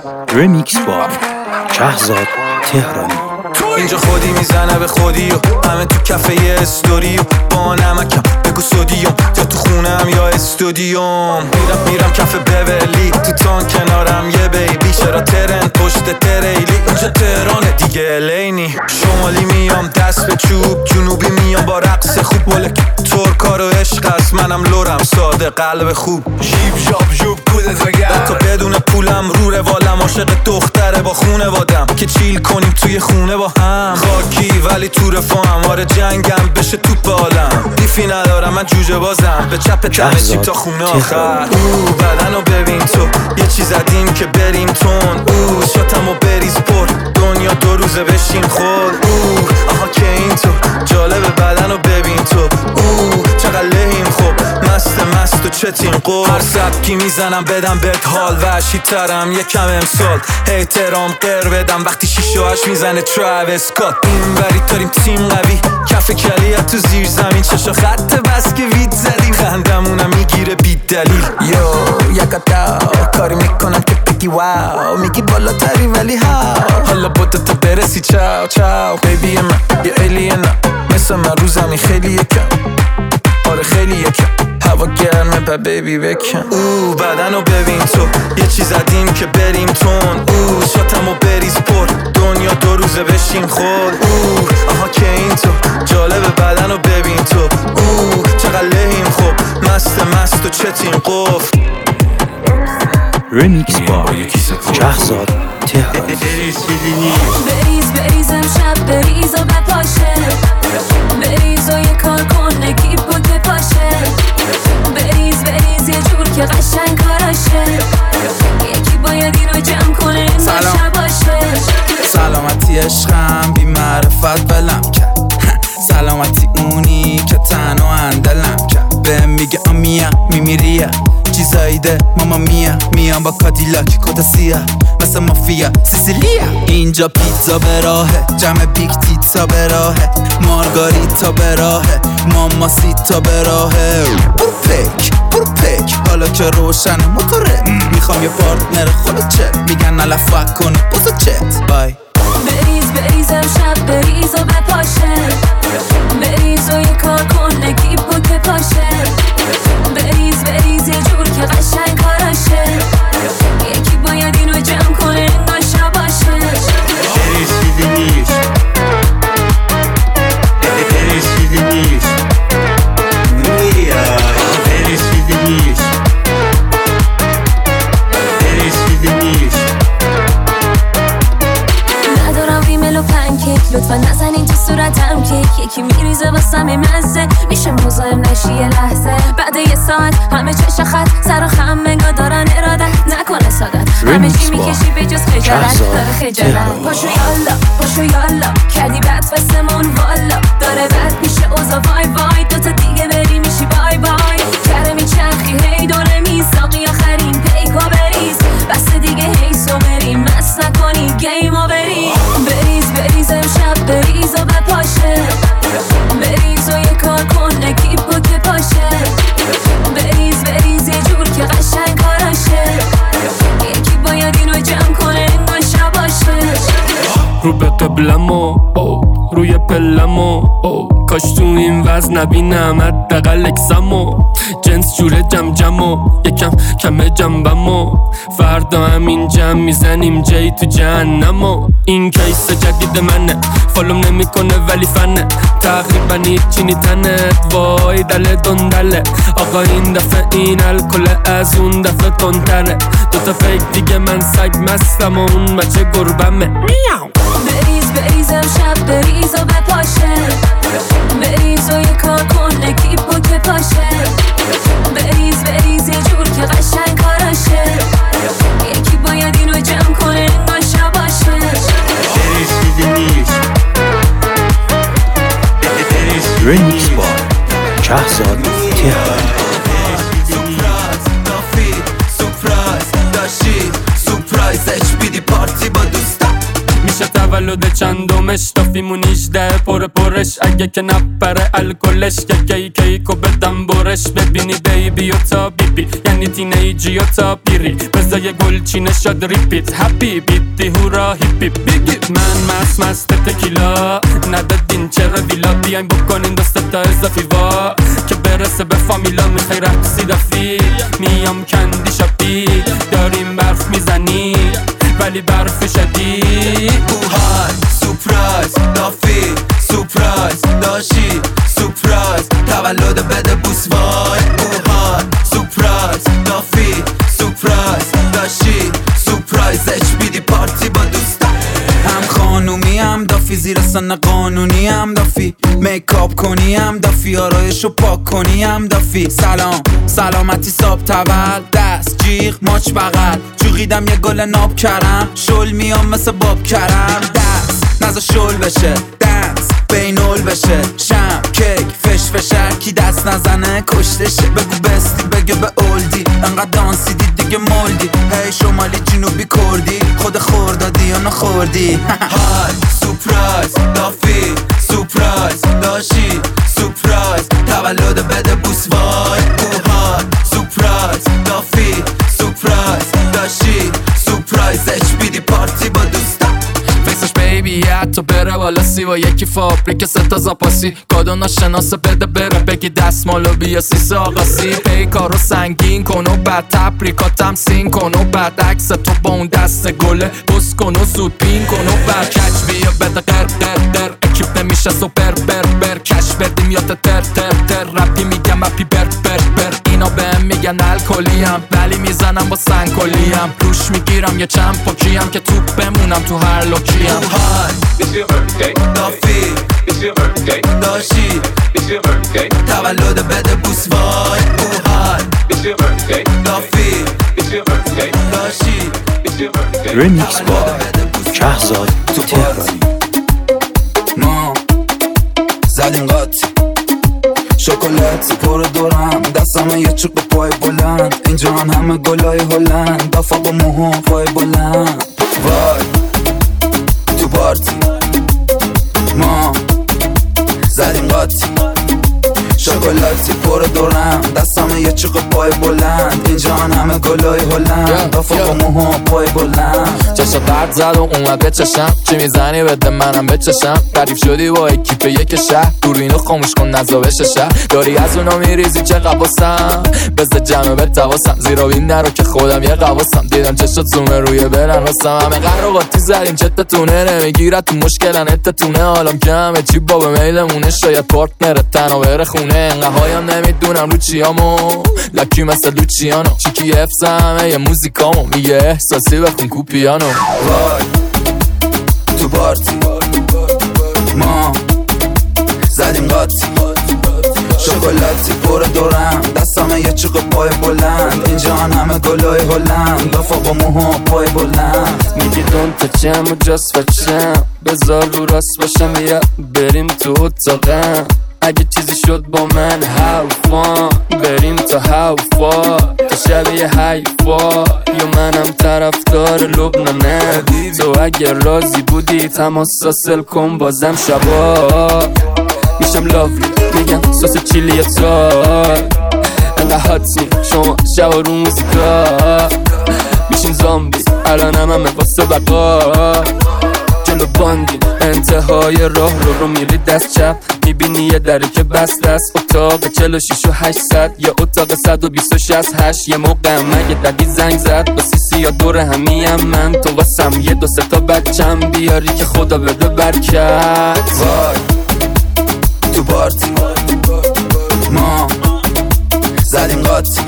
رمیکس با شهرزاد تهرانی. اینجا خودی میزنه به خودی و همه تو کفه یه استوری و با نمکم بگو سودیوم یا تو خونم یا استودیوم. میرم کف بولی تو تان کنارم یه بیبی چرا ترن پشت تریلی. اینجا تهرانه دیگه الینی. شمالی میام دست به چوب، جنوبی میام با رقص خوب. ولک ترکا و عشق است، منم لورم ساده قلب خوب. شیب شاب جوب کودت بگم تا بدون پولم رو روالم. عاشق دختره با خونه وادم که چیل کنیم توی خونه با هم. خاکی ولی تو رفاهم، آره جنگم بشه توپ عالم. دیفی ندارم من جوجه بازم، به چپ تمشیم تا خونه آخر. بدنو ببین تو یه چیز زدیم که بریم تون. شاتمو بریز پر دنیا دو روزه بشین خور. آها که این تو جالب بدنو ببین تو. چقدر لحیم خوب مست و چتین قول. هر سبکی میزنم بدم بهت حال وحشی ترم یکم امسال. احترام قر بدم وقتی 6 و 8 میزنه تراویس اسکات. این بری تاریم تیم قوی کف کلیت تو زیر زمین. چشا خط بس که وید زدیم خندمونم میگیره بی دلیل. یکتا کاری میکنم که بگی واو، میگی بالاتری ولی هاو. حالا بودتا برسی چاو چاو بیبی من یه الینم. مثل من رو زمین خیلی یکم، آره خیلی یکم. هوا گرمه پا بیبی بکن. بدنو ببین تو یه چیز زدیم که بریم تون. شاتمو بریز پر دنیا دو روزه بشین خور. آها که این تو جالب بدنو ببین تو. چقدر لحیم خوب مست و چتین قفل. رمیکس با شهرزاد تهرانی. بریز امشب بریز و بپاشه. بریز و یه کار کن نگی بود بپاشه. بریز یه جور که قشنگ کاراشه. یکی باید اینو جمع کنه نشه باشه. سلامتی عشقم بی معرفت بلم کرد. سلامتی اونی که تنها اندلم کرد. به میگه آمیا میمیریه چیزاییده ماما میام با کادیلاک کتا سیاه مثل مافیا سیسیلیا. اینجا پیتزا به راهه، جمع بیگ تیتزا به راهه. مارگاریتا به راهه، ماما سیتا به راهه. برو پک حالا که روشن موتوره. میخوام یه پارتنر خودت چه میگن علفک کنه بازو چت بای. بریز امشب بریز و بپاشه. بریز و یه کار کن نگی بود بپاشه. بریز یه جور که قشنگ کاراشه. یکی باید اینو جمع کنه نشه باشه. ندارم ریمل و پنکیک لطفا نزنین تو صورتم کیک. یکی میریزه واسم مزه میشه مزاحم نشی یه لحظه. بعد یه ساعت همه چش خط سر و خم منگا دارن ارادت نکنه سادت. همه چی میکشی به جز خجالت داره خجالت. پاشو یالا کردی بد واسمون والا. داره بد میشه اوزا وای دوتا دیگه بری میشی بای کره میچرخی هی دوره میساقی آخرین پیکا بریز. بس دیگه هیسو بریم مست نکنی گیمو بری. بریز امشب بریز و بپاشه. بریز و یه کار کن نگی بود بپاشه. بریز یه جور که قشنگ کاراشه. یکی باید اینو جمع کنه نشه باشه. رو به قبلمو روی پلمو کاش تو این وزن نبینم حداقل اکسمو. جنس جوره جمو یکم کمه جنبمو. فردا همین جمع میزنیم جی تو جهنمو. این کیس جدید منه فالوم نمیکنه ولی فنه. تقریبا هیچی نیتنت وای دل دندله. آقا این دفعه این الکل از اون دفعه تندتره. دوتا فیک دیگه من سگ مستم و اون بچه گربمه. میاو بریز امشب بریز و بپاشه. بریز و یه کار کن نگی بود بپاشه. بریز یه جور که قشنگ کاراشه. یکی باید اینو جمع کنه نشه باشه. رمیکس با شهرزاد تهرانی. سورپرایز پارتی با دوستا. میشه تولد چندمش دافیمون 18 پرش اگه که نپره الکلش که کیکو بدم برش ببینی بیبی و تا بیبی یعنی تینیجی و تا پیری بزای گلچینه شد ریپیت هپی بیتی هورا هیپی بیگی من مست تکیلا ندادین چرا ویلا بیاین بکنین دست تا اضافی وا که برسه به فامیلا میخوای رقصی دافی میام کندی شاپی داریم برف میزنی ولی برف شدید اوهای سورپرایز دافی سورپرایز داشی سورپرایز تولد بده بوس وای اوهای سورپرایز دافی سورپرایز داشی سورپرایز HBD پارتی با دوستان هم خانومی هم دافی زیر سن قانونی هم دافی میکاپ کنی هم دافی آرایشو پاک کنی هم دافی سلام سلامتی ساب تول دست جیغ ماچ بغل جوغیدم یه گل ناب کرم شل میام مثل باب کرم دست نزا شل بشه دنس بینول بشه شم کیک فش کی دست نزنه کشتشه بگو بستی بگه به اولدی انقدر دانسیدی دیگه مولدی هی شمالی جنوبی کردی خود خوردادی یا نخوردی های سورپرایز دافی سورپرایز داشی سورپرایز تولد بده بوس وای اوهای سورپرایز دافی سورپرایز داشی سورپرایز HBD پارتی با دوستان فیسش بیبی حتی بره بالا سی و یکی فابریک ستا زاپاسی کادو ناشناسه بده بره بگی دستمالو بیا سیسه آقاسی پیکارو سنگین کن و بعد تبریکاتم سین کن و بعد عکس تو با اون دست گله بس کن و زود پین کن و بعد کچ بیا بده قر اکیپ نمیشه سوپر بر کش بردیم یا تر رپی میگم اپی بر اینا بهم میگن الکلیم ولی میزنم با سنگکلیم روش میگیرم یه چند پاکیم که توپ بمونم تو هر لوکیم اوهای دافی داشی تولد بده بوس وای اوهای دافی داشی رمیکس با شهزاد تهرانی ما زدیم قاطی شکلاتی پر دورم دستم یه چوب پای بلند اینجا همه گلای هلند دافا با موها پای بلند وای تو پارتی ما زدیم قاطی شکلاتی پر دورم دستم یه چوب پای بلند اینجا همه گلای هلند دافا با موها پای بلند چشا برد زد و اومد به چشم چی میزنی بده منم بچشم قریب شدی با اکیپ یک شهر دورینو خاموش کن نزا بشه شهر داری از اونا میریزی چه قواسم بزد جمعه به تواسم زیرا بین نرو که خودم یه قواسم دیدم چشات زومه روی بلن راستم همه قراقاتی زدیم چتتونه نمیگیرد تو مشکلن اتتونه حالم که همه چی با به میلمونه شاید پارتنرت تنها بره خونه انقه هایم نمیدونم رو چیامو لکی مثل لوچیانو چیکی افز همه یه موزیکامو میگه احساسی بخون کو پیانو وای تو پارتی ما زدیم قاطی شکلاتی پر دورم دستم یه چوب پای بلند اینجا همه گلای هلند دافا با موها پای بلند میگی دون تا چم و جاست بچم بذار رو راست باشم یا بریم تو اتاقم اگه چیزی شد با من حوفا بریم تا حوفا تا شبیه حیفا یا منم طرفدار لبنانه تو اگه راضی بودی تماس حاصل کن بازم شبا میشم لاوی میگم ساس چیلی یا تای انقدر حادثی شما شبا رو موزیکا میشین زامبی الانم همه واسه بقا جلو باندین انتهای راه رو میری دست چپ میبینی یه دره که بسته است اتاق 46 و 800 یا اتاق 126 یه موقع مگه ددی زنگ زد با سیسی یا دور همیم من تو واسم یه 2-3 تا بچم بیاری که خدا بده برکت وای تو پارتی ما زدیم قاطی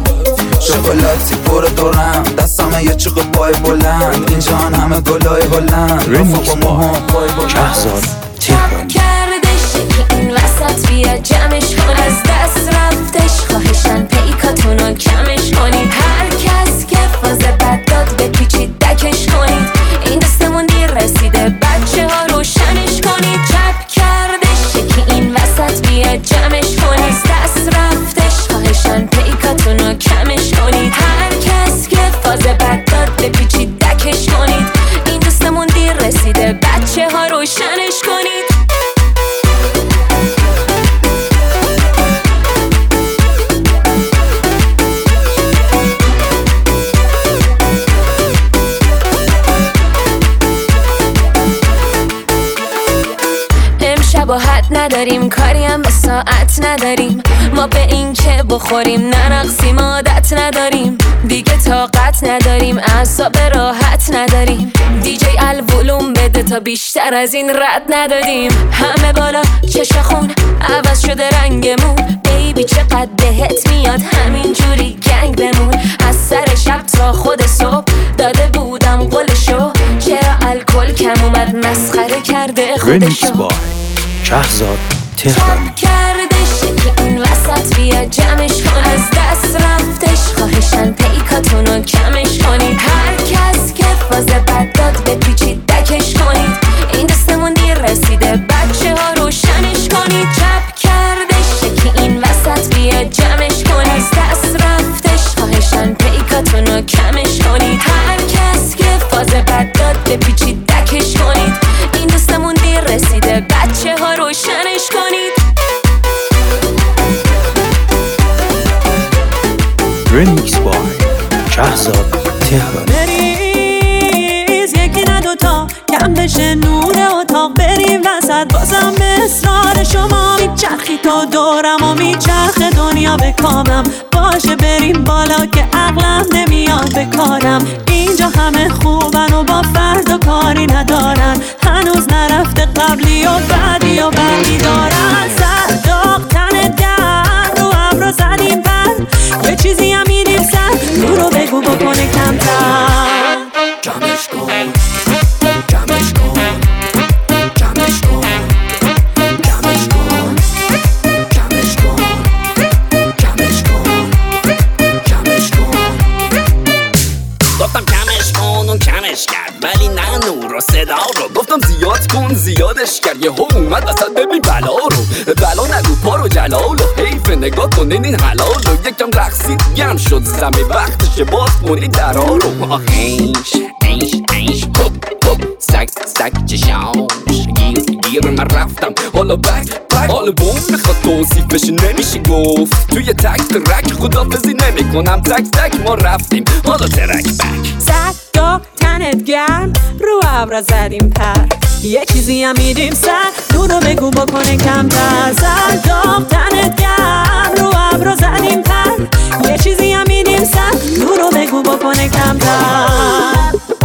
شکلاتی پر دورم دستم یه چوب پای بلند اینجا همه گلای هلند رمیکس با شهزاد تهرانی کردش این وسط بیا جمعش کن از دست رفتش خواهشن پیکاتونو کمش کنید هر کس که فاز بد داد بپیچید دکش کنید این دستمون دیر رسیده بچه ها روشنش کنید چپ کردش که این وسط بیا جمعش کن از دست رفتش خواهشن پیکاتونو کمش کنید هر کس که فاز بد داد بپیچید دکش کنید این دستمون دیر رسیده بچه نداریم، کاری هم به ساعت نداریم. ما به این که بخوریم نرقصیم عادت نداریم. دیگه طاقت نداریم، اعصاب راحت نداریم. دیجی الولوم بده تا بیشتر از این رد ندادیم. همه بالا چشم خون عوض شده رنگمون. بیبی چقدر بهت میاد همینجوری گنگ بمون. از سر شب تا خود صبح داده بودم قولشو. چرا الکل کم اومد مسخره کرده رمیکس خودشو. بای شهرزاد تهرانی. کردش که این وسط بیا جمعش کن. از دست رفتش خواهشن پیکاتونو کمش کنید. هر کس که فاز بد داد بپیچید دکش کنید. این دستمون دیر رسیده بچه ها روشنش کنید. چپ کردش که این وسط بیا جمعش کن. از دست رفتش خواهشن پیکاتونو کمش کنید. هر کس که فاز بد داد بپیچید دکش کنید. این دستمون دیر رسیده بچه ها روشنش کنید. رمیکس بای شهرزاد تهرانی. بریز یکی نه دوتا کم بشه نور اتاق. بریم وسط بازم به اصرار شما میچرخی تا دورم و میچرخ دنیا به کامم. باشه بریم بالا که عقلم نمیاد به کارم. اینجا همه خوبن و با فردا کاری ندارن. هنوز نرفته قبلی و بعدی و بعدی دارن. سر داغ تنت گرم رو ابرو زدیم پر. یه چیزی هم میدیم سر رو رو بگو بکنه کمتر. جمعش کن جمعش کن جمعش کن جمعش کن جمعش کن جمعش کن جمعش کن. گفتم کمش کن اون کمش کرد ولی نه نور و صدا رو. گفتم زیاد کن زیادش کرد یهو اومد وسط ببین بلا رو. بلا نگو پا رو جلال و حیف نگاه کنین این حلال رو. یکم رقصید گرم شد زمین وقتشه باز کنید درها رو. اینش اینش اینش هوب هوب سگ سگ چشامش گیر من رفتم حالا بک بک. حالا بوم میخواد توصیفش نمیشه گفت. توی تک ترک خدافزی نمی کنم. تک تک ما رفتیم حالا ترک بک. صد تنت گرم رو ابرا زدیم پر. یه چیزی هم میدیم سر رو رو بگو بکنه کمتر. صد تنت گرم رو ابرا زدیم پر. یه چیزی هم میدیم سر رو رو بگو بکنه کمتر.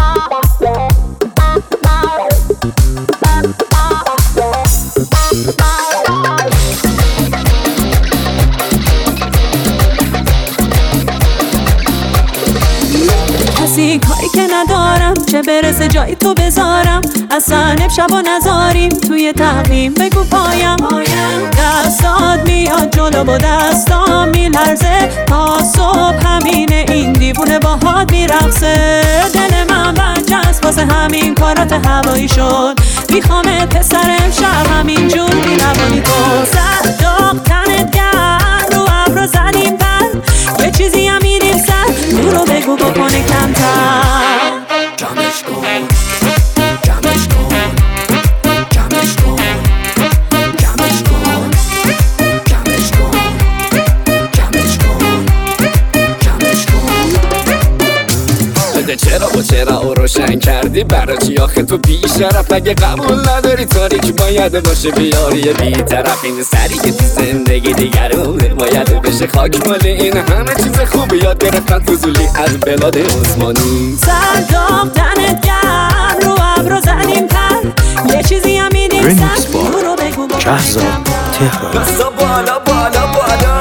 کسی کاری که ندارم چه برسه جایی تو بذارم. اصلا شب و نذاریم توی تقویم بگو پایم. دستات میاد جلو با دستام میلرزه تا صبح. همینه این دیوونه باهات میرقصه. دل من بجست واسه همین کارات هوایی شد. میخوامت پسر امشب همین جور بینوانی تو. سر داغ تنت گرم رو ابرو زدیم پر. یه چیزی هم میدیم سر رو رو بگو بکنه کمتر. جمعش کن جمعش کن جمعش کن جمعش کن جمعش کن جمعش کن جمعش کن. بده چرا و چرا او روشن کردی برا چی آخه تو بی شرف. اگه قبول نداری تاریک باید باشه بیاری بی طرف. این سری که تو زندگی دیگرونه باید بشه خاک مال. این همه چیز خوبی یاد گرفتن فضولی از بلاد عثمانی. سر داغ تنت گرم رو ابرو زدیم پر. یه چیزی هم میدیم رمیکس سر بای رو رو بگو بکنه شهرزاد تهرانی. دستا بالا بالا بالا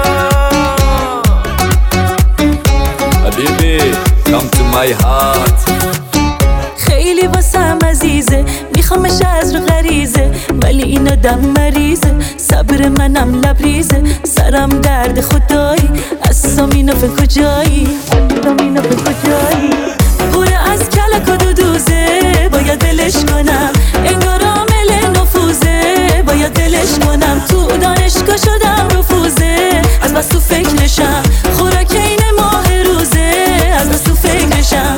حبیبی come to my heart. خیلی واسم عزیزه میخوامش از رو غریزه. ولی این آدم مریضه صبر منم لبریزه. سرم درد خدایی اصلا اینو به کجایی اینو به کجایی. پوره از کلک و دودوزه باید دلش کنم. انگار عامل نفوذه باید دلش کنم. تو دانشگاه شدم رفوزه از بس تو فکرشم. خوراک این ماه روزه از بس تو فکرشم.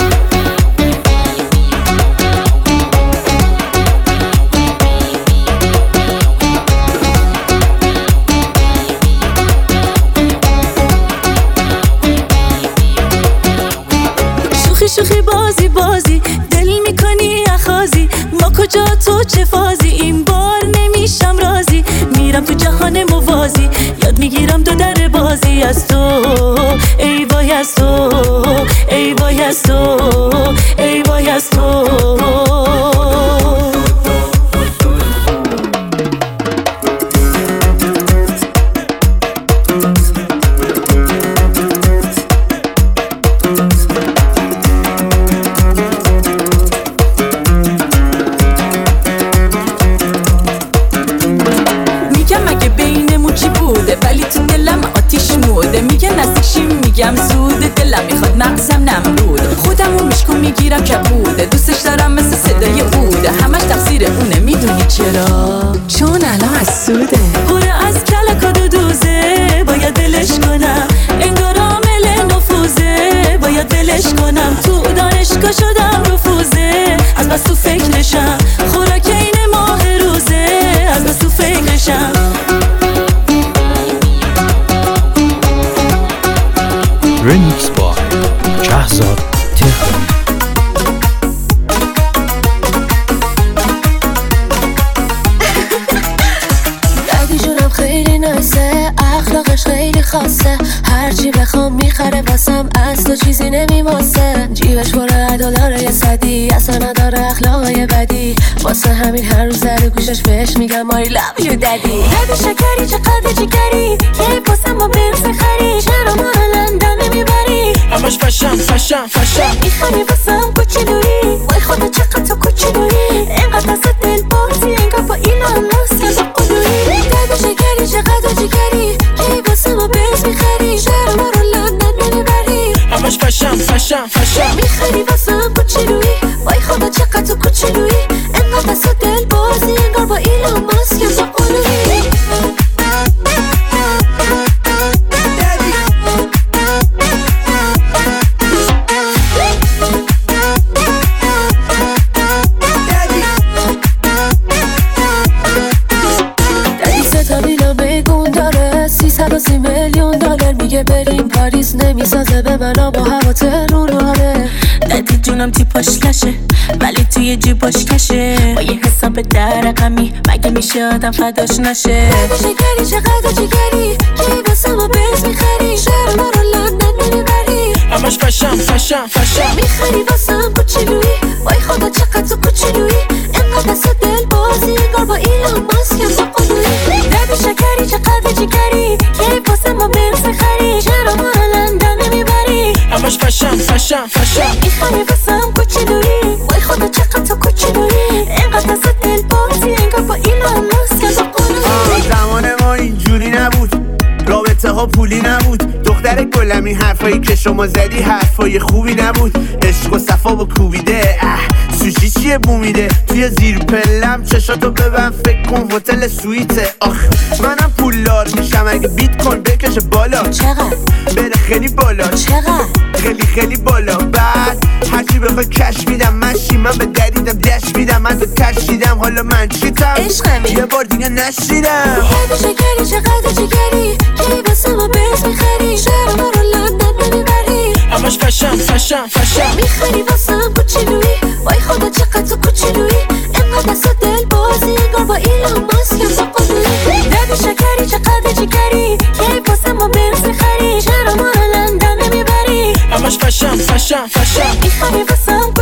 شوخی بازی بازی دل میکنی اخازی. ما کجا تو چه فازی. این بار نمیشم تو جهان موازی، یاد میگیرم دو در بازی از تو. ای وای از تو، ای وای از تو، ای وای از تو. میگم زوده، دلم میخواد مغزم نمرود، خودمو میشکون میگیرم کبوده، دوستش دارم مثل صدای اوده، همش تقصیر اونه میدونی چرا؟ چون الان از سوده، پره از کلک و دودوزه، باید ولش کنم، انگار عامل نفوذه، باید ولش کنم، تو دانشگاه شدم رفوزه، از بس تو فکرشم، خوراک این ماه روزه، از بس تو فکرشم. Remix by شهزاد تهرانی. دردی جونم خیلی نایسه، اخلاقش خیلی خاصه، هرچی بخوام میخره واسم، از تو چیزی نمیماسه، جیبش پره دلاره یه صدی، اصلا نداره اخلاقای بدی، واسه همین هر روز در گوشش بهش میگم I love you daddy. دردی شکری چقدر جگری، کی واسم با برس خری، چرا ما رو لندن نمیبری، همش فشم فشم فشم میخوانی واسم کوچولویی، وای خدا چقدر تو کوچولویی، اینقدر دست دل بازی، انگار با ایلان ماسک با قلویی، دردی شکری چقدر جگری، کی واسم با برس میخری، چرا ما رو لندن نمیبری، همش فشم فشم فشم میخوانی واسم کوچولویی، وای خدا چقدر تو کوچولویی، اینقدر دست دل بازی، انگار با ایلان ماسک با قلویی. بریم پاریس نمیسازه به منو با هوا تروناره، دادی جونم تیپاش لشه ولی توی جیباش کشه، با یه حساب در رقمی مگه میشه آدم فداش نشه، دادی شکری چقدر جگری، کی واسه ما برس میخری، چرا ما رو لندن نمیبری، همش فشم فشم فشم میخری واسم کوچولویی، وای خدا چقدر تو کوچولویی، اینقدر دست دل بازی، انگار با ایلان ماسک با قلویی، دادی شکری چقدر جگری، کی واسه ما برس میخری، چرا ما رو لندن نمیبری، همش فشم فشم فشم میخری واسم کوچولویی، وای خدا چقدر تو کوچولویی، اینقدر دست دل بازی، انگار با ایلان ماسک با قلویی. زمان ما اینجوری نبود، رابطه ها پولی نبود، دختر گلمی حرفایی که شما زدی حرفای خوبی نبود، عشق و صفا با کوبیده، سوشی چیه بومیده، توی زیر پلم چشاتو ببن فکر کن هتل سویته، آخ منم پولدار میشم اگه بیت کوین بکشه بالا، چقدر؟ بره خیلی بالا، چقدر؟ خیلی خیلی بالا، بعد هرچی بخوای کش میدم، مشی من به دریدم دش میدم، من تو کشیدم حالا من چیتم، عشقمی یه بار دیگه نشیدم، دردی شکری چقدر جگری، کی واسه ما برس میخری، چرا ما رو لندن نمیبری، همش فشم فشم فشم میخری واسم کوچولویی، وای خدا چقدر تو کوچولویی، اینقدر دست دل بازی، انگار با ایلان ماسک با قلویی، دردی شکری چقدر جگری، کی واسه ما برس میخری، چرا ما رو لندن نمیبری، همش فشم فشم فشم میخری واسم